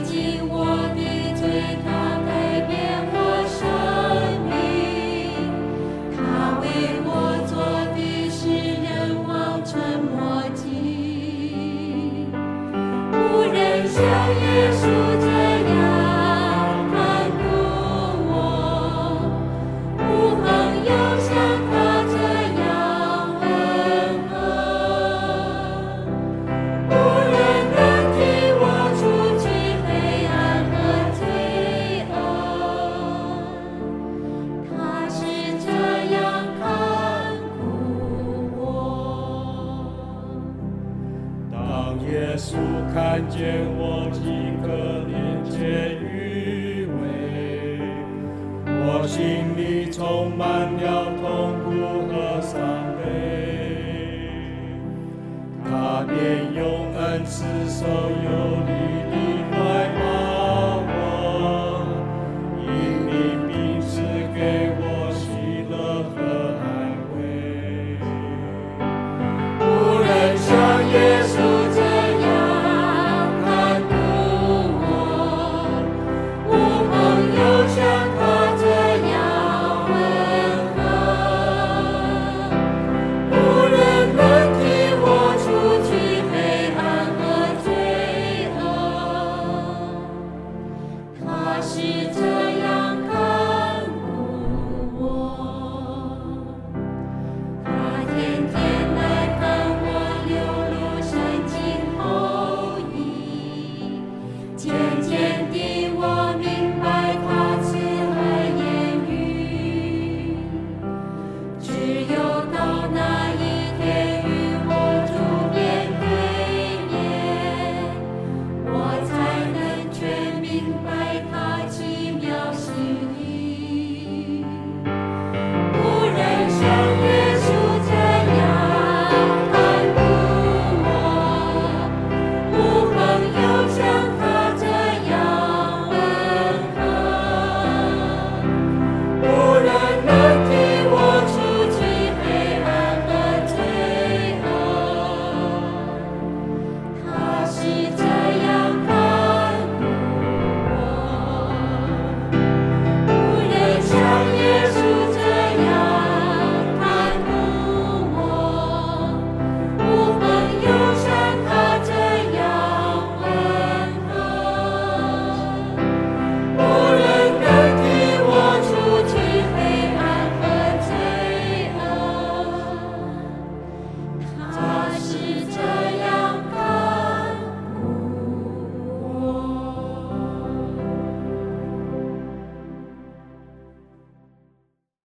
净我的罪，他改变我生命。他为我做的是人望尘莫及。无人像耶稣这样看顾我，无朋友像他这样温和。无人能替我除去黑暗和罪恶，他是这样看顾我。 当耶稣看见我饥渴廉洁愚昧，我心里充满了痛苦和伤悲，他便用恩慈手有力地怀抱我，因你名赐给我喜乐和安慰。无人像耶稣这样看顾我，无朋友像他这样温和。无人能替我除去黑暗和罪恶，他是这样看顾我。他天天来看我流露深情厚谊，